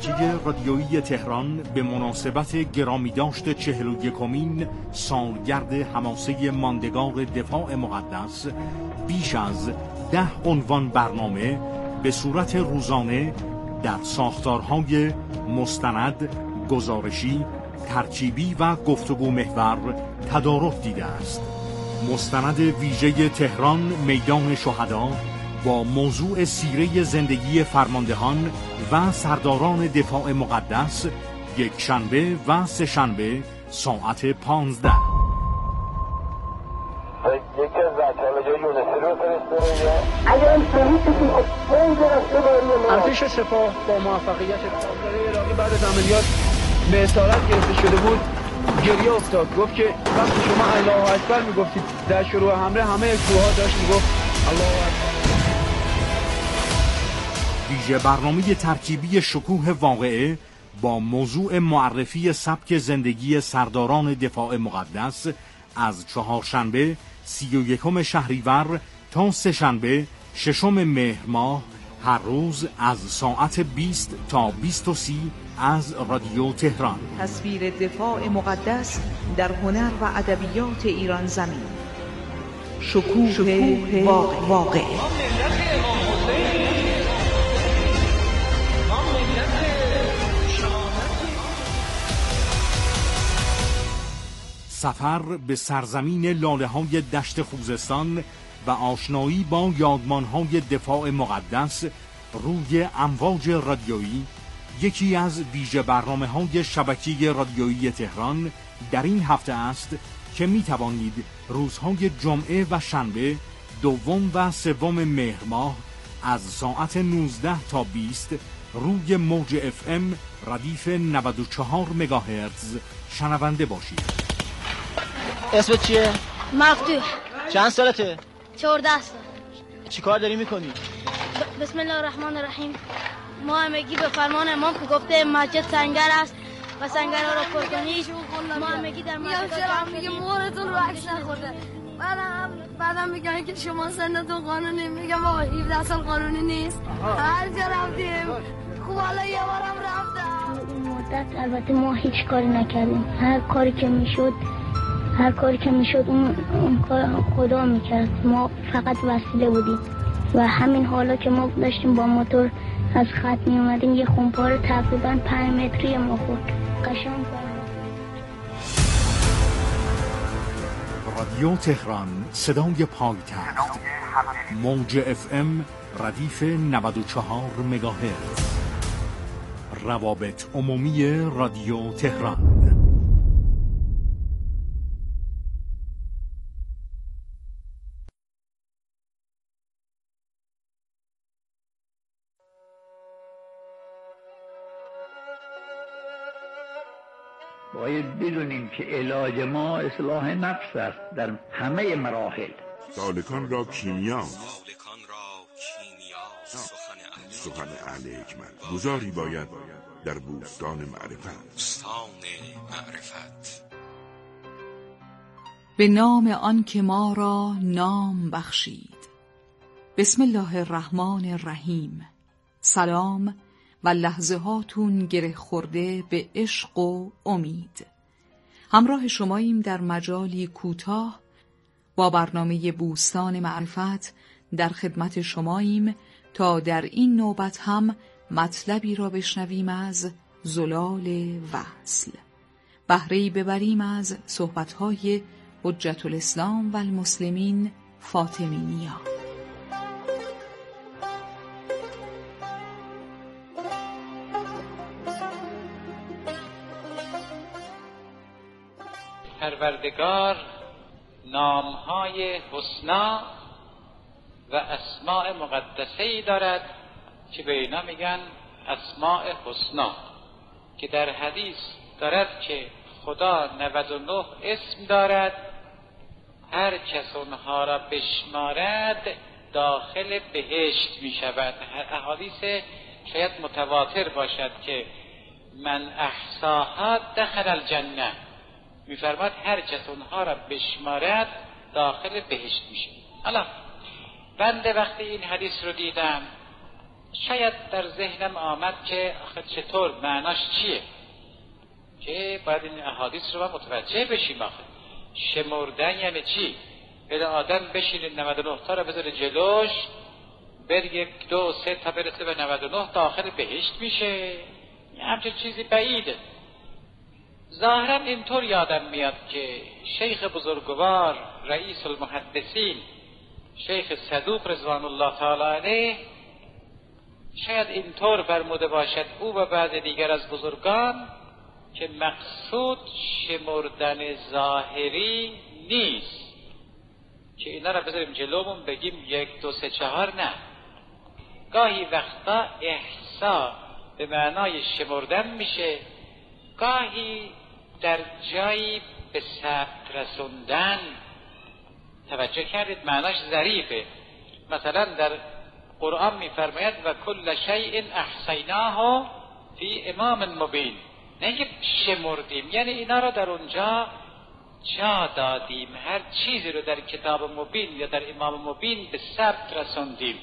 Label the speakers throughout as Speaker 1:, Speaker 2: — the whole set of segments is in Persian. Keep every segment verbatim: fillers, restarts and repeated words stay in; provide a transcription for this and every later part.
Speaker 1: شبکه رادیویی تهران به مناسبت گرامی داشت چهل و یکمین سالگرد حماسه ماندگار دفاع مقدس بیش از ده عنوان برنامه به صورت روزانه در ساختارهای مستند، گزارشی، ترکیبی و گفتگو محور تدارک دیده است. مستند ویژه تهران میدان شهدا با موضوع سیره زندگی فرماندهان و سرداران دفاع مقدس، یک شنبه و سه شنبه ساعت پانزده.
Speaker 2: یکی از بچه‌ها جای یونسی رو فرستاده.
Speaker 3: اگر این پلیسی
Speaker 4: ارتش سپاه با موفقیت داره عراقی بعد از عملیات به اسارت گرفته شده بود گریه افتاد. گفت که وقتی شما الله اکبر میگفتید در شروع حمله همه کوه‌ها داشت میگفت الله اکبر.
Speaker 1: ویژه برنامه ترکیبی شکوه واقعه با موضوع معرفی سبک زندگی سرداران دفاع مقدس از چهارشنبه سی و یکم شهریور تا سه شنبه ششم مهر ماه هر روز از ساعت بیست تا بیست و سی از رادیو تهران.
Speaker 5: تصویر دفاع مقدس در هنر و ادبیات ایران زمین. شکوه, شکوه واقع. واقع.
Speaker 1: سفر به سرزمین لاله‌های دشت خوزستان و آشنایی با یادمان‌های دفاع مقدس روی امواج رادیویی یکی از ویژه برنامه‌های شبکه رادیویی تهران در این هفته است که می‌توانید روزهای جمعه و شنبه دوم و سوم مهر ماه از ساعت نوزده تا بیست روی موج اف ام ردیف نود و چهار مگاهرتز شنونده باشید.
Speaker 6: اسمت چیه؟
Speaker 7: مفتوح.
Speaker 6: چند سالته؟
Speaker 7: چهارده سال.
Speaker 6: چی کار داری میکنی؟
Speaker 7: ب... بسم الله الرحمن الرحیم. ما همگی به فرمان امام که گفته مسجد سنگر است و سنگرها را پر کنید. ما همگی در مسجد
Speaker 8: جمع میگه مورتون رو عکس نخورده. بعدم بعدم میگن که شما سنتون قانونی. میگم بابا هفده سال قانونی نیست. هر جا رفتیم خوب حالا یه بارم رفتم.
Speaker 9: این مدت البته ما هیچ کاری نکردیم. هر کاری که میشد هر کاری که میشد اون, اون کار خدا میکرد. ما فقط وسیله بودیم و همین حالا که ما داشتیم با موتور از خط میومدیم یه خونپار تقریبا پنج متری ما خورد. قشنگ
Speaker 1: رادیو تهران صدای پایتخت، موج اف ام ردیف نود و چهار مگاهرتز. روابط عمومی رادیو تهران.
Speaker 10: باید بدونیم که علاج ما اصلاح نفس است در همه مراحل.
Speaker 11: سالکان را کیمیا،
Speaker 12: سالکان را کیمیا سخن اهل
Speaker 11: سخن اهل حکمت گزاری باید در بوستان معرفت.
Speaker 12: بوستان معرفت.
Speaker 5: به نام آن که ما را نام بخشید. بسم الله الرحمن الرحیم. سلام و لحظه هاتون گره خورده به عشق و امید. همراه شماییم در مجالی کوتاه با برنامه بوستان معرفت در خدمت شماییم تا در این نوبت هم مطلبی را بشنویم از زلال وصل. بهره‌ای ببریم از صحبت‌های حجت الاسلام و المسلمین فاطمی نیا.
Speaker 13: پروردگار نامهای حسنا و اسماء مقدسه‌ای دارد که به اینا میگن اسماء حسنا، که در حدیث دارد که خدا نود و نه اسم دارد، هر کس اونها را بشمارد داخل بهشت می شود. احادیث شاید متواتر باشد که من احصاها دخل الجنه، می‌فرماید هر کس اونها را بشمارد داخل بهشت میشه. حالا بنده وقتی این حدیث رو دیدم شاید در ذهنم آمد که آخه چطور معناش چیه که باید این احادیث رو ما متوجه بشیم. آخه شمردن یعنی چی؟ بله آدم بشینه نود و نه تا رو بذاره جلوش، بر یک دو سه تا برسه به نود و نه تا آخر بهشت میشه؟ یه همچه چیزی بعیده. ظاهرا اینطور یادم میاد که شیخ بزرگوار رئیس المحدثین شیخ صدوق رضوان الله تعالی علیه شاید اینطور فرموده باشد او و بعض دیگر از بزرگان که مقصود شمردن ظاهری نیست که اینا را بذاریم جلومون بگیم یک دو سه چهار، نه. گاهی وقتا احصا به معنای شمردن میشه، گاهی در جایی به ثبت رسوندن. توجه کردید معناش ظریفه. مثلا در قرآن میفرماید و کل شیء احصیناه فی امام مبین، نه اینکه شمردیم، یعنی اینا رو در اونجا جا دادیم، هر چیزی رو در کتاب مبین یا در امام مبین به ثبت رسوندیم.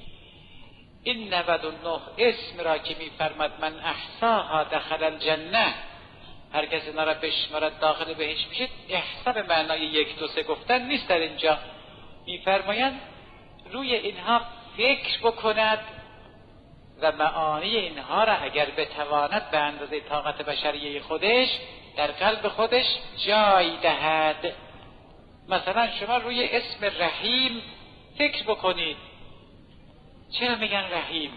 Speaker 13: این نود و نه اسم را که میفرماد من احصاها دخل الجنه، هر کس اینا را بشمارد داخل بهش میشه، احصا به معنای یک دو سه گفتن نیست. در اینجا میفرمایند روی اینها فکر بکند و معانی اینها را اگر بتواند به اندازه طاقت بشریه خودش در قلب خودش جای دهد. مثلا شما روی اسم رحیم فکر بکنید. چرا میگن رحیم؟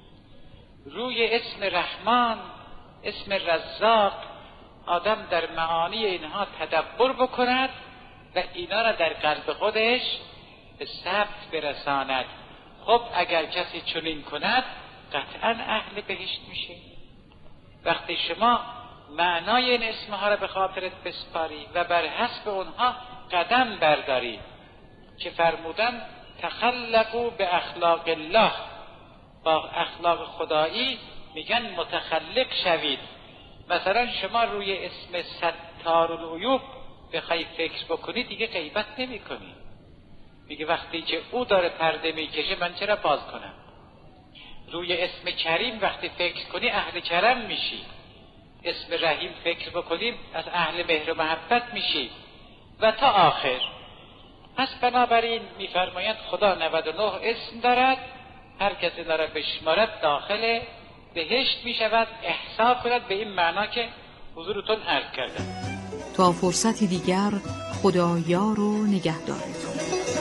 Speaker 13: روی اسم رحمان، اسم رزاق، آدم در معانی اینها تدبر بکند و اینا را در قلب خودش به ثبت برساند. خب اگر کسی چنین کند قطعا اهل بهشت میشه. وقتی شما معنای این اسمها را به خاطرت بسپاری و بر حسب اونها قدم برداری که فرمودن تخلقوا به اخلاق الله، با اخلاق خدایی میگن متخلق شوید. مثلا شما روی اسم ستار العیوب بخوای فکر بکنی دیگه غیبت نمی کنی، میگه وقتی که او داره پرده میکشه من چرا باز کنم. روی اسم کریم وقتی فکر کنی اهل کرم میشی، اسم رحیم فکر بکنی از اهل مهر و محبت میشی و تا آخر. پس بنابراین میفرمایند خدا نود و نه اسم دارد، هر کسی داره بشمارد داخل بهشت میشود. احسا کند به این معنا که حضورتون عرض کردم.
Speaker 5: تا فرصتی دیگر خدا یار و نگهدارتون.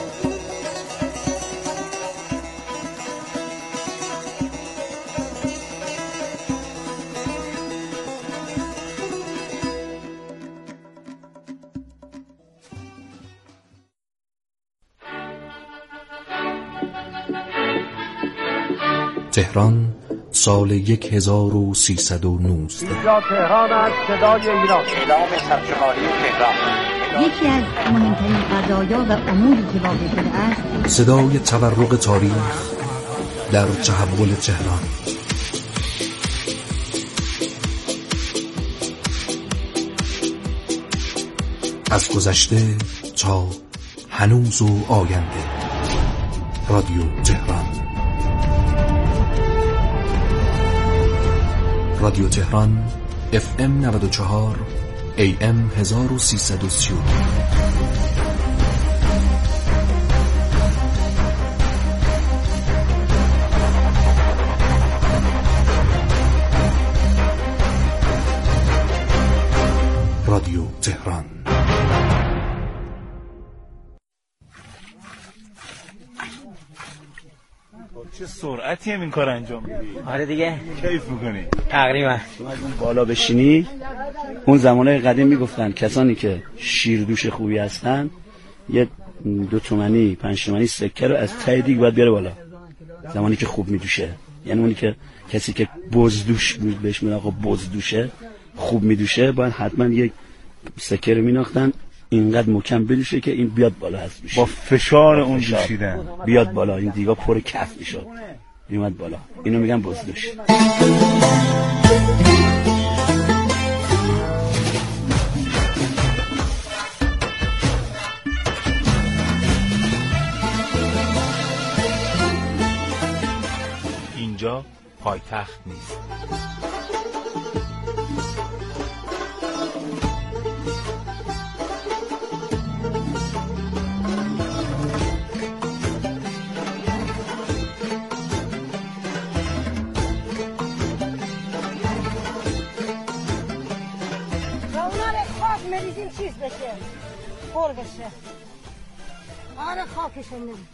Speaker 3: تهران سال یک هزار و سیصد و نوزده.
Speaker 14: اینجا تهران است، صدای ایران. اعلام سرشماری تهران.
Speaker 15: یکی از مهمترین قضایا و اموری که واقع شده است
Speaker 3: صدای تورق تاریخ در تحول تهران. از گذشته تا هنوز و آینده. رادیو تهران. رادیو تهران اف ام نود و چهار ای ام هزار و سیصد و سی و دو. رادیو تهران.
Speaker 16: چه سرعتی هم این کار انجام میدی؟
Speaker 17: آره دیگه
Speaker 16: کیف میکنی؟
Speaker 17: تقریبا.
Speaker 18: شما از اون بالا بشینی، اون زمانه قدیم میگفتن کسانی که شیردوش خوبی هستن یه دو تومانی پنج تومانی سکه رو از ته دیگ باید بیاره بالا زمانی که خوب میدوشه. یعنی اونی که کسی که بزدوش بود بهش میگن آقا بزدوشه، خوب میدوشه، باید حتما یک سکه رو میناختن اینقدر محکم بدوشه که این بیاد بالا از دوش.
Speaker 16: با فشار اون دوشیدن
Speaker 18: بیاد بالا، این دیگا پر کف میشد میومد بالا. اینو میگن بزدوش.
Speaker 16: اینجا پایتخت نیست.
Speaker 15: مریضیم چیز بشه پر بشه. آره خاکشون نمید.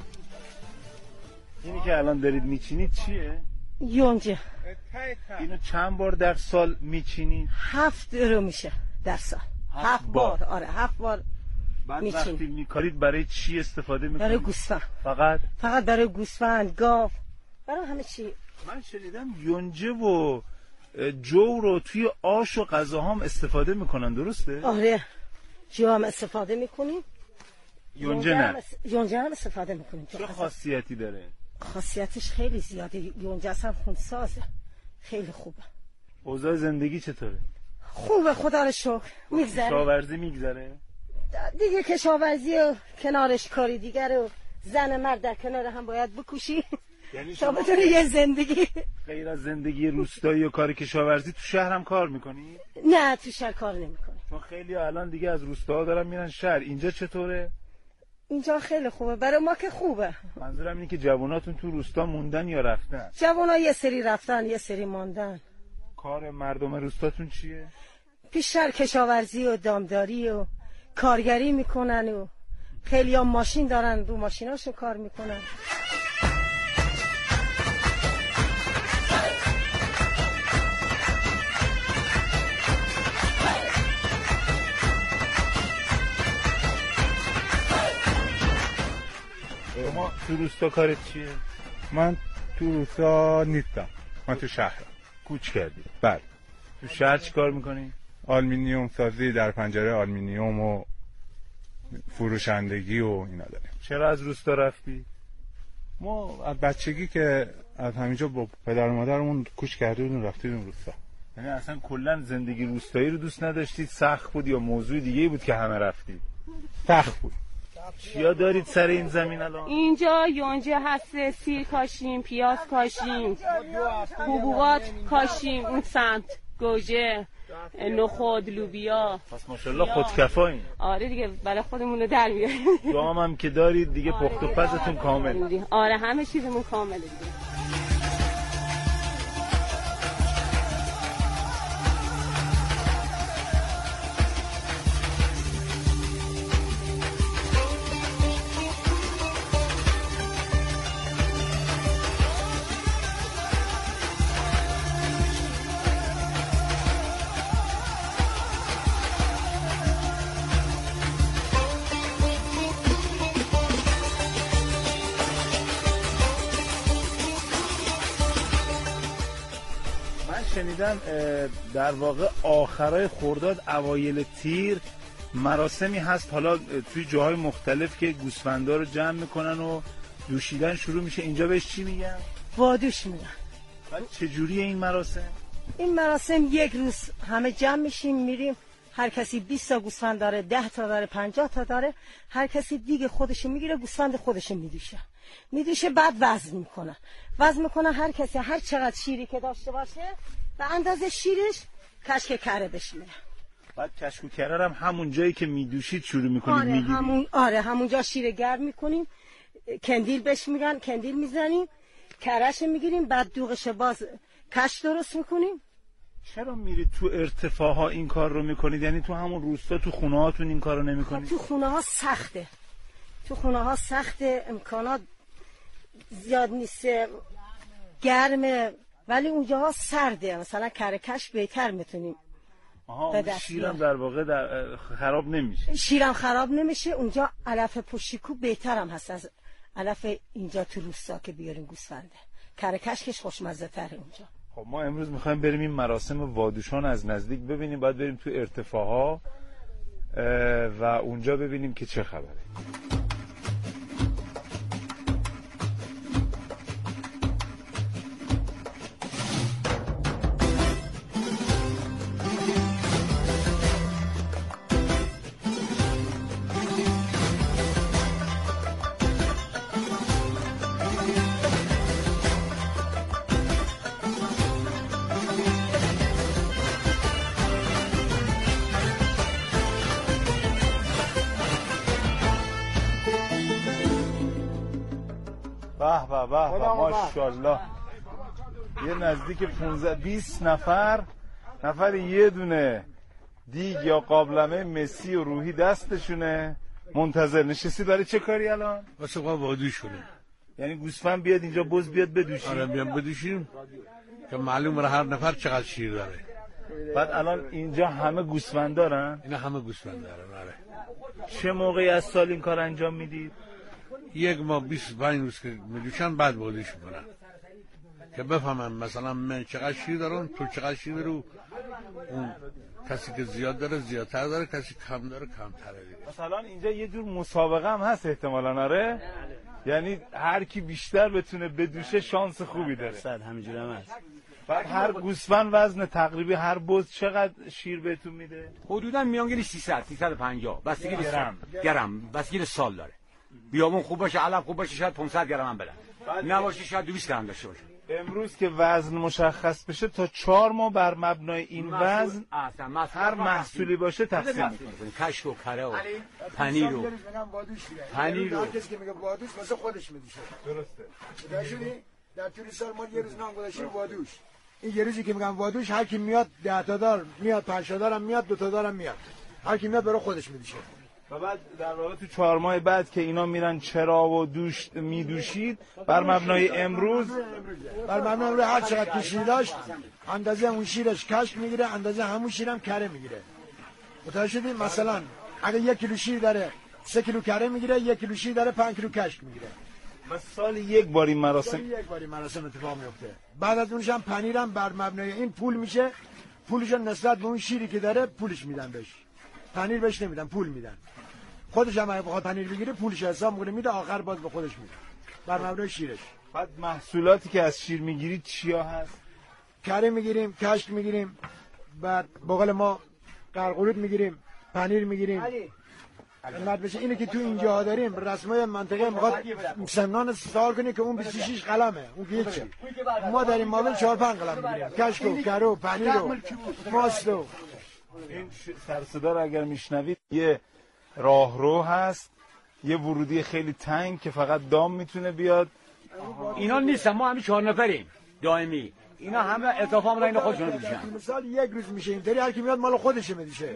Speaker 16: اینی که الان دارید میچینید چیه؟
Speaker 15: یونجه.
Speaker 16: اینو چند بار در سال میچینید؟
Speaker 15: هفت رو میشه در سال. هفت, هفت بار. بار آره هفت بار
Speaker 16: بعد میچینید. وقتی میکارید برای چی استفاده میکنید؟
Speaker 15: برای گوسفند.
Speaker 16: فقط؟
Speaker 15: فقط برای گوسفند، گاو، برای همه چی.
Speaker 16: من شنیدم یونجه و جو رو توی آش و غذا هم استفاده میکنن، درسته؟
Speaker 15: آره جو هم استفاده میکنیم.
Speaker 16: یونجه نه؟
Speaker 15: یونجه هم استفاده میکنیم.
Speaker 16: چه خاصیتی داره؟
Speaker 15: خاصیتش خیلی زیاده. یونجه اصلا خونسازه، خیلی خوبه.
Speaker 16: اوضاع زندگی چطوره؟
Speaker 15: خوبه خدا رو شکر، میگذره.
Speaker 16: کشاورزی میگذره؟
Speaker 15: دیگه کشاورزی و کنارش کاری دیگر و زن مرد در کنار هم باید بکوشی.
Speaker 16: یعنی
Speaker 15: تا بتونه یه زندگی
Speaker 16: غیر از زندگی روستایی و کار کشاورزی تو شهر هم کار میکنی؟
Speaker 15: نه تو شهر کار نمیکنی.
Speaker 16: چون خیلی الان دیگه از روستاها دارن میرن شهر. اینجا چطوره؟
Speaker 15: اینجا خیلی خوبه، برای ما که خوبه.
Speaker 16: منظورم اینه که جواناتون تو روستا موندن یا رفتن؟
Speaker 15: جوانا یه سری رفتن یه سری موندن.
Speaker 16: کار مردم روستاتون چیه؟
Speaker 15: بیشتر کشاورزی و دامداری و کارگری میکنن و خیلی هم ماشین دارن، رو ماشیناشون کار میکنن.
Speaker 16: شما تو روستا کارت چیه؟
Speaker 17: من تو روستا نیستم، من تو شهرم.
Speaker 16: کوچ کردی؟
Speaker 17: بله.
Speaker 16: تو شهر چی کار میکنی؟
Speaker 17: آلومینیوم سازی، در پنجره آلومینیوم و فروشندگی و اینا داریم.
Speaker 16: چرا از روستا رفتی؟
Speaker 17: ما از بچگی که از همینجا با پدر و مادرمون کوچ کرده بودیم رفتیم روستا.
Speaker 16: یعنی اصلا کلا زندگی روستایی رو دوست نداشتید؟ سخت بود یا موضوع دیگه بود که همه رفتید؟
Speaker 17: سخت بود.
Speaker 16: چیا دارید سر این زمین الان؟
Speaker 19: اینجا یونجه هست، سیر کاشیم، پیاز کاشیم، حبوبات کاشیم، اون سمت گوجه، نخود، لوبیا.
Speaker 16: پس ماشاءالله خودکفایین.
Speaker 19: آره دیگه برای خودمون رو در میاریم.
Speaker 16: دام هم که دارید دیگه، پخت و پزتون کامل.
Speaker 19: آره همه چیزمون کامله دیگه.
Speaker 16: شنیدم در واقع آخرای خرداد اوایل تیر مراسمی هست، حالا توی جاهای مختلف که گوسفندا رو جمع میکنن و دوشیدن شروع میشه. اینجا بهش چی میگن؟
Speaker 15: وادوش میگن.
Speaker 16: بعد چجوریه این مراسم؟
Speaker 15: این مراسم یک روز همه جمع میشیم، میریم، هر کسی بیست تا گوسفند داره، ده تا داره، پنجاه تا داره، هر کسی دیگه خودش میگیره، گوسفند خودش میدوشه میدوشه بعد وزن میکنه وزن میکنه هر کسی هر چقدر شیری که داشته باشه به اندازه شیرش کشک کره بهش میده.
Speaker 16: بعد کشک و کره هم همون جایی که میدوشید شروع میکنید
Speaker 15: آره
Speaker 16: میگیرید؟
Speaker 15: همون آره همونجا شیر گرم میکنیم، کندیل بهش میگن، کندیل میزنیم، کرهش میگیریم، بعد دوغش باز کش درست میکنیم.
Speaker 16: چرا میرید تو ارتفاع ها این کار رو میکنید؟ یعنی تو همون روستا تو خونه هاتون این کار رو نمیکنید؟
Speaker 15: تو خونه ها سخته، تو خونه ها سخته، امکانات زیاد نیست، گرمه، ولی اونجاها سرده، مثلا کرکش بهتر میتونیم.
Speaker 16: آها شیرم در واقع در خراب نمیشه؟
Speaker 15: شیرم خراب نمیشه. اونجا علف پشیکو بهترم هست از علف اینجا تو روستا که بیاریم گوسفنده. کرکش کش خوشمزه تره اونجا.
Speaker 16: خب ما امروز میخوایم بریم این مراسم وادوشان از نزدیک ببینیم، باید بریم تو ارتفاع ها و اونجا ببینیم که چه خبره. به به به به ماشاءالله. یه نزدیک پانزده بیست نفر نفر یه دونه دیگ یا قابلمه مسی و روحی دستشونه، منتظر نشستی. برای چه کاری الان؟
Speaker 20: واسه قا وادوش کنه.
Speaker 16: یعنی گوسفند بیاد اینجا بز بیاد بدوشیم؟
Speaker 20: آره بیاد بدوشیم که معلوم را هر نفر چقدر شیر داره.
Speaker 16: بعد الان اینجا همه گوسفند دارن؟
Speaker 20: اینا همه گوسفند دارن. آره.
Speaker 16: چه موقعی از سال این کار انجام میدید؟
Speaker 20: یک ماه بیست و پنج روز که میدوشن بعد وادوش میکنن که بفهمن مثلا من چقدر شیر دارم، تو چقدر شیر داری. اون کسی که زیاد داره زیادتر داره، کسی کم داره کمتره دیگه.
Speaker 16: مثلا اینجا یه جور مسابقه هم هست احتمالاً. آره یعنی هر کی بیشتر بتونه بدوشه شانس خوبی داره.
Speaker 18: صد همینجوری هم هست.
Speaker 16: بعد هر گوسفند وزن تقریبی هر بز چقدر شیر بهتون میده؟
Speaker 21: حدودا میانگین سیصد سیصد و پنجاه بستگی به گرم گرم بستگی به سال داره. بیابون خوب باشه، علف خوب باشه، شاید پانصد گرم هم بدن. نباشه شاید دویست گرم داشته باشه.
Speaker 16: امروز که وزن مشخص بشه تا چهار ماه بر مبنای این وزن هر محصولی باشه تقسیم می‌کنیم.
Speaker 21: کشک و کره و پنیر و پنیر و
Speaker 22: کسی که میگه وادوش واسه خودش میدوشه.
Speaker 16: درسته.
Speaker 22: داشتی در طول سال ما یه روز نام گذاشتیم وادوش. این یه روزی که میگم وادوش هر کی میاد ده تا دار میاد، پنج تا دارم میاد، دو تا دارم میاد. هر کی میاد برای خودش میدوشه.
Speaker 16: و بعد در واقع تو چهار ماه بعد که اینا میرن چرا و دوش میدوشید بر مبنای امروز
Speaker 22: بر مبنای امروز هر چقدر که شیر داشت اندازه اون شیرش کشک میگیره، اندازه همون شیرم کره میگیره. متوجه شدید؟ مثلا اگه یک کیلو شیر داره سه کیلو کره میگیره، یک کیلو شیر داره پنج کیلو کشک میگیره.
Speaker 16: بس سال یک بار این مراسم
Speaker 22: سال یک بار این مراسم اتفاق میفته. بعد از اونش هم پنیرم بر مبنای این پول میشه، پولش نسبت به اون شیری که داره پولش میدن بهش. پنیر بهش نمیدن، پول میدن. خودش هم اگه بخواد پنیر بگیره پولش حساب میکنه میده، آخر باز به خودش میده بر مبنای شیرش.
Speaker 16: بعد محصولاتی که از شیر میگیرید چیا هست؟
Speaker 22: کره میگیریم، کشک میگیریم، بعد بقول ما قرقورود میگیریم، پنیر میگیریم. بعد بشه اینه که تو اینجا داریم رسمای منطقه میخواد سمنان سال کنه که اون بیست و شش قلمه، اون که هیچی. ما داریم مابل چهار پنج قلم میگیریم، کشک و کره و پنیر و ماست و
Speaker 16: این سر صدا رو اگر میشنوید یه راهرو هست، یه ورودی خیلی تنگ که فقط دام میتونه بیاد.
Speaker 21: اینا نیستن، ما همین چهار نفریم دائمی. اینا همه اضافه هم اینا خودشون میدوشن.
Speaker 22: مثال یک روز میشه اینطوری هر کی میاد مال خودش میدوشه.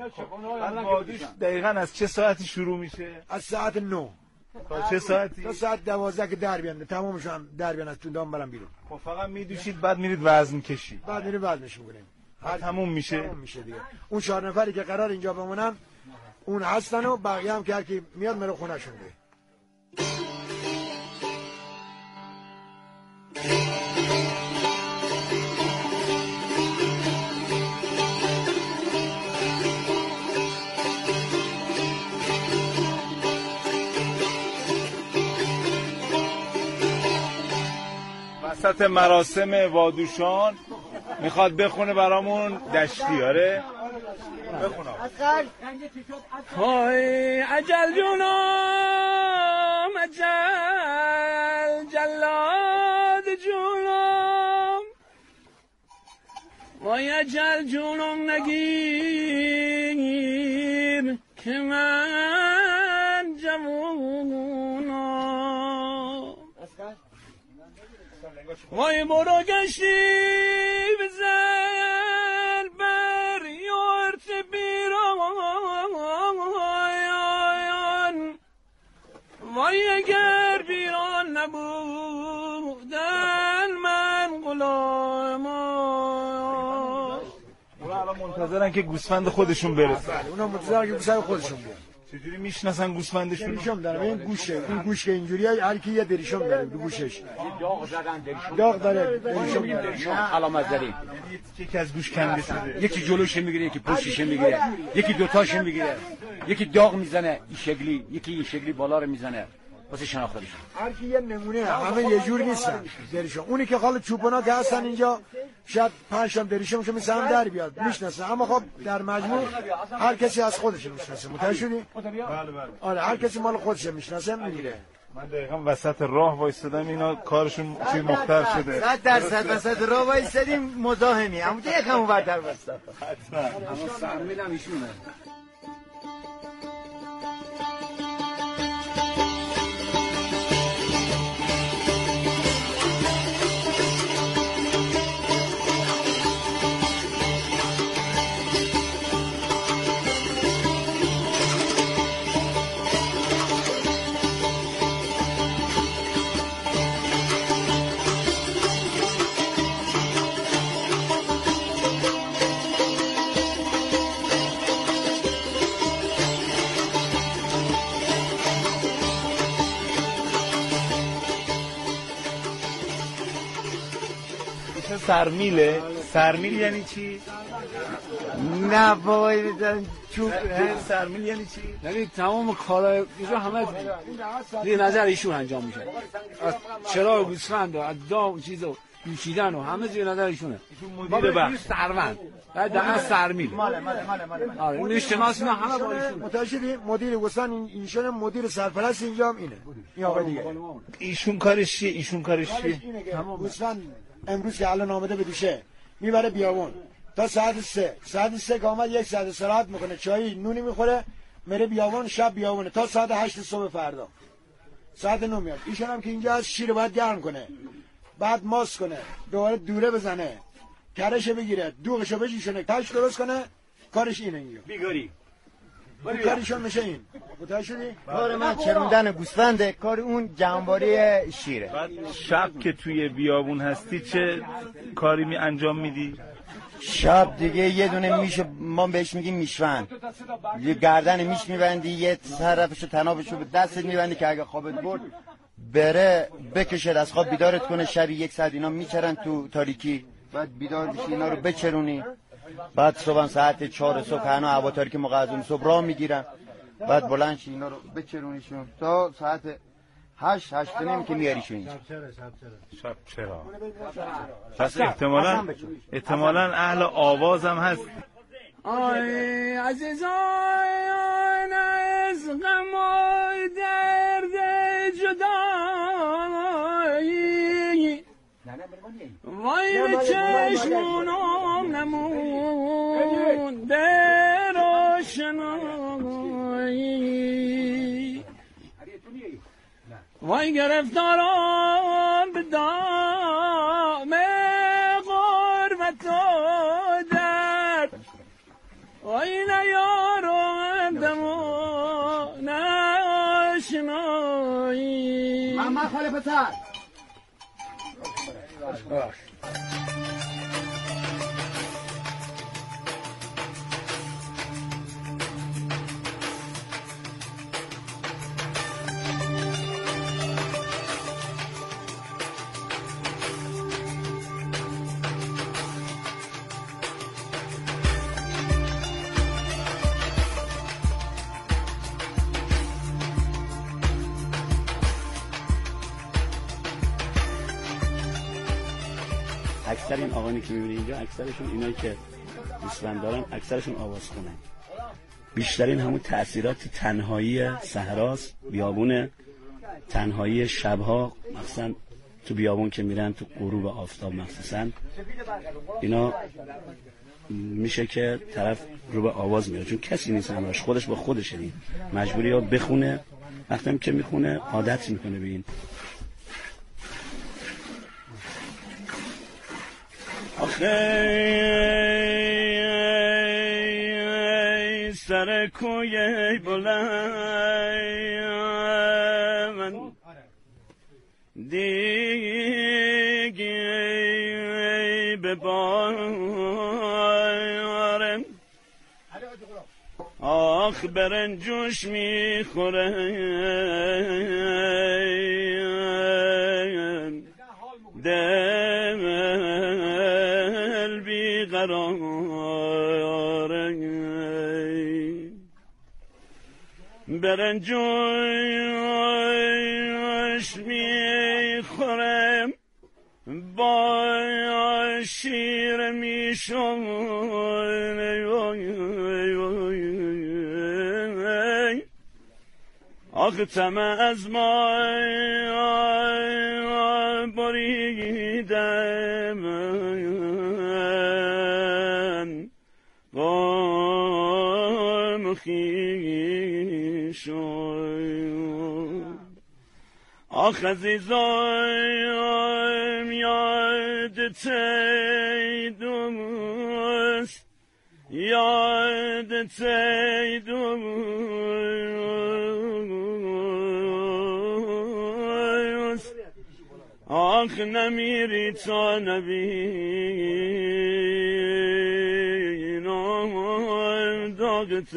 Speaker 16: دقیقاً از چه ساعتی شروع میشه؟
Speaker 22: از ساعت نه
Speaker 16: تا چه ساعتی؟
Speaker 22: تا ساعت دوازده که در بیان، تمامش هم در بیان از تو دام برام بیرون.
Speaker 16: خب فقط میدوشید بعد میرید وزن کشی.
Speaker 22: بعد میریم وزنش میکنیم.
Speaker 16: بعد تموم میشه.
Speaker 22: تموم میشه دیگه. اون چهار نفری که قرار اینجا بمونن اون هستن و بقیه هم که هر کی میاد میره خونه‌شون دیگه.
Speaker 16: وسط مراسم وادوشان میخواد بخونه برامون دشتی. آره بخونه.
Speaker 23: های عجل جونم، عجل جلاد جونم، وای عجل جونم نگیر که من جوونم، وای برو گشتی بزن بر یورت بیران، وای اگر بیران نبودن من غلامم.
Speaker 16: اونا الان منتظرن که گوسفند خودشون برسن.
Speaker 22: اونا منتظرن که گوسفند خودشون بیان.
Speaker 16: چجوری میشناسن گوسفندشون؟
Speaker 22: دریشم داره، این گوشه، این گوش که اینجوریه هر کی یه دریشم داره تو گوشش.
Speaker 21: داغ زدن دریشم.
Speaker 22: داغ داره، دریشم
Speaker 21: دریشم علامت داریم.
Speaker 16: یکی از گوش کنده شده.
Speaker 21: یکی جلوش میگیره، یکی پشتش میگیره، یکی دوتاش میگیره، یکی داغ میزنه این شکلی، یکی این شکلی بالا رو میزنه واسه شناختنش.
Speaker 22: هر کی یه نمونه، همه یه جور نیستن دریشم. اونی که خاله چوپونا که هستن اینجا شاید پنج تا دریشمشو میسن در بیاد میشناسه، اما خب در مجموع هر کسی از خودش میشناسه. متوجه شدی؟
Speaker 16: بله بله.
Speaker 22: آره هر کسی مال خودش میشناسه میگیره.
Speaker 16: من دقیقاً وسط راه وایستادم، اینا کارشون چی مختل شده.
Speaker 22: صد درصد وسط راه وایستادیم مزاحمی، اما یکم اونورتر وسط.
Speaker 16: حتما.
Speaker 21: اما فهمیدم ایشونه.
Speaker 16: مثل سرمیله. سرمیل یعنی چی؟
Speaker 2: نه بابا چوب
Speaker 16: سرمیل یعنی چی؟
Speaker 2: یعنی تمام کارا اینجا همه زیر نظر ایشون انجام میشه. چرا گوسفند و دام چیزو نوشیدن و همه زیر نظر ایشونه.
Speaker 16: مدیر بخش
Speaker 2: سروند. بعد در سرمیل.
Speaker 22: مال مال مال مال.
Speaker 2: آره این اشتناس اینا همه با ایشون.
Speaker 22: متأسفی مدیر گوسفند ایشون مدیر سرپرست اینجا هم اینه. این آقا دیگه.
Speaker 16: ایشون کارش چیه؟ ایشون کارش چیه؟
Speaker 22: گوسفند امروز که الان آمده به دوشه میبره بیابون تا ساعت سه ساعت سه که آمد یک ساعت استراحت میکنه چایی نونی میخوره میره بیابون شب بیابونه تا ساعت هشت صبح فردا ساعت نه میاد. ایشون هم که اینجا از شیر باید گرم کنه بعد ماس کنه دوباره دوره بزنه کرشو بگیره دوغشو بشیشونه کش درست کنه. کارش اینه اینجا
Speaker 16: بیگاری
Speaker 22: کارشون میشه این. متوجه شدی؟
Speaker 2: کار من چروندن گوسفنده، کار اون جنباری شیره.
Speaker 16: بعد شب که توی بیابون هستی چه کاری می انجام میدی؟
Speaker 2: شب دیگه یه دونه میش ما بهش میگیم میشوند، یه گردن میش میبندی یه طرفشو تنابشو به دستت میبندی که اگه خوابت برد بره بکشد از خواب بیدارت کنه. شبی یک ساعت اینا میچرن تو تاریکی بعد بیدار بشی اینا رو بچرونی. بعد صبح ساعت چهار صبح هنو هوا تاریک موقع از اون صبح راه میگیرن بعد بلند شی اینا رو بچرونیشون تا ساعت هشت هشت نمی که میاریشون اینجا.
Speaker 16: شب چرا؟ پس احتمالاً احتمالاً اهل آواز هم هست.
Speaker 23: آی عزیزان از غم و درد جدایی وای به چشمونم نمونده روشنایی وای گرفتارم به دام غربت و درد وای نیارم دمو نشنایی.
Speaker 2: محمد خاله پسر اکثر این آقانی که میبینی اینجا اکثرشون اینایی که گوسفند دارن اکثرشون آواز خونن. بیشترین همون تأثیرات تنهایی صحراست، بیابون، تنهایی شبها، مثلا تو بیابون که میرن تو غروب آفتاب مخصوصا اینا میشه که طرف رو به آواز میره چون کسی نیست همراهش، خودش با خودشه دیگه مجبوری یا بخونه، وقتی که میخونه عادت میکنه به این. آخه سر کوی بلند دیگی به بارم آخ برنجوش میخوره دل بیقراره برنجوش میخورم با شیر میشم آخه تمه از ما بریدم قام خیشم آخ عزیزم یادت ای دوست یادت ای دوست آخ نمیری تا نبینم داغت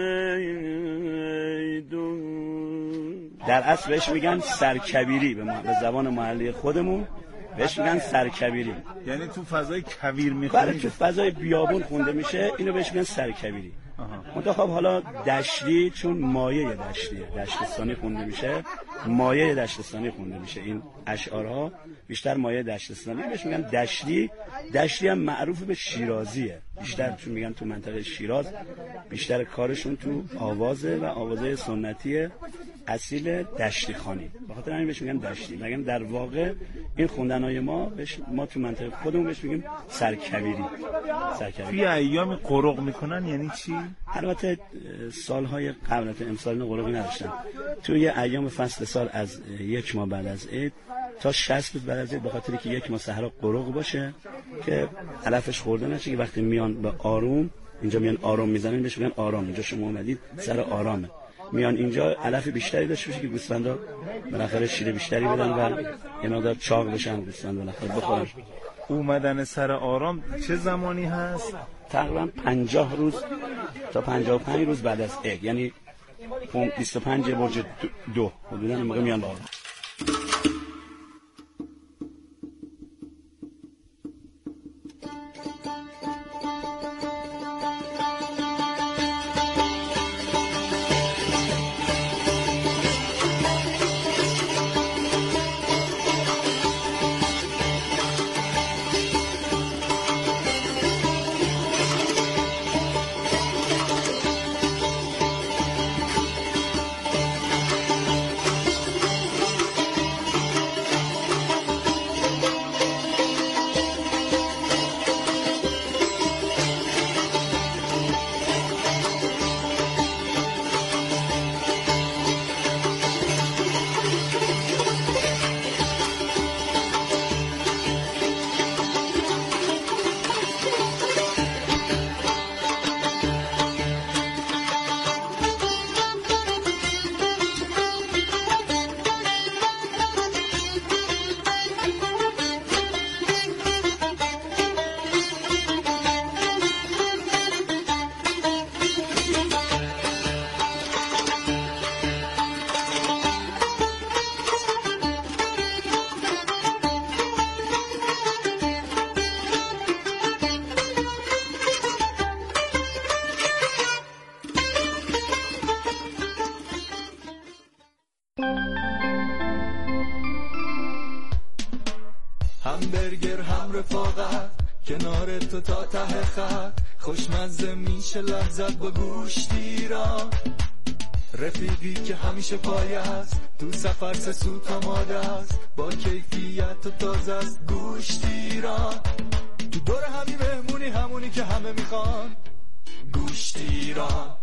Speaker 2: ای دوست. در اصل بهش میگن سرکبیری به, به زبان محلی خودمون، بهش میگن سرکبیری.
Speaker 16: یعنی تو فضای کویر میخونه؟
Speaker 2: بله تو فضای بیابون خونده میشه، اینو بهش میگن سرکبیری. منتها خب حالا دشتی چون مایه دشتیه، دشتستانی خونده میشه، مایه دشتستانی خونده میشه. این اشعارها بیشتر مایه دشتستانی بهش میگن دشتی. دشتی هم معروف به شیرازیه، بیشتر چون میگن تو منطقه شیراز بیشتر کارشون تو آوازه و آوازه سنتی اصیل دشتی خانی، به خاطر همین بهش میگن دشتی. میگن در واقع این خوندنای ما بهش، ما تو منطقه خودمون بهش میگیم سرکبیری. سرکبیری.
Speaker 16: توی ایام قرق میکنن یعنی چی؟
Speaker 2: البته سالهای قبل از امسال قرقی نداشتن. توی ایام فصل سال از یک ماه بعد از عید تا شصت روز بعد از عید، به خاطری که یک ماه صحرا قرق باشه که علفش خورده نشه، که وقتی میان به آروم اینجا میان آرام میزنن بهش میگن آرام. اینجا شما اومدید سر آرامه، میان اینجا علف بیشتری داشته باشه که گوسفندا بالاخره شیر بیشتری بدن و یه مقدار چاق بشن گوسفندا بالاخره بخورن.
Speaker 16: اومدن سر آرام چه زمانی هست؟
Speaker 2: تقریبا پنجاه روز تا پنجاه و پنج روز بعد از عید، یعنی بیست و پنج برج دو حدودا این موقع میان با آرام.
Speaker 4: همبرگر هم رفاقت کنار تو تا ته خط، خوشمزه میشه لحظت با گوشتی را، رفیقی که همیشه پای است تو سفر سه سوت آماده است، با کیفیت و تازه است گوشتی را، تو دور همی مهمونی همونی که همه میخوان گوشتی را.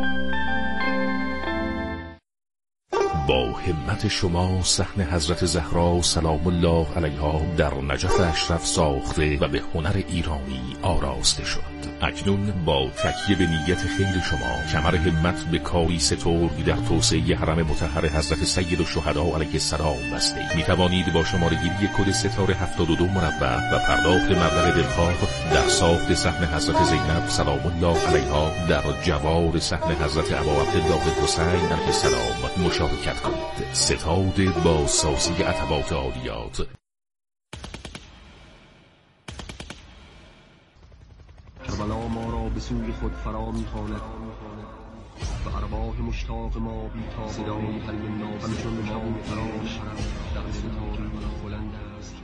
Speaker 3: با همت شما صحن حضرت زهرا سلام الله علیها در نجف اشرف ساخته و به هنر ایرانی آراسته شد. اکنون با تکیه به نیت خیر شما کمر همت به کاری سترگ در توسعه حرم مطهر حضرت سید الشهدا علیه السلام بسته. می توانید با شماره‌گیری کد ستاره هفتاد و دو مربع و پرداخت مبلغ دلخواه در ساخت صحن حضرت زینب سلام الله علیها در جوار صحن حضرت ابا عبدالله حسین علیه السلام مشارکت کنید. ستاد با سازی عتبات عالیات.
Speaker 6: کربلا ما را به سوی خود فرا می‌خواند و ارواح مشتاق ما بی‌تاب صدای قلب ناب همچون ما فرا شرف در ستاره بلند است.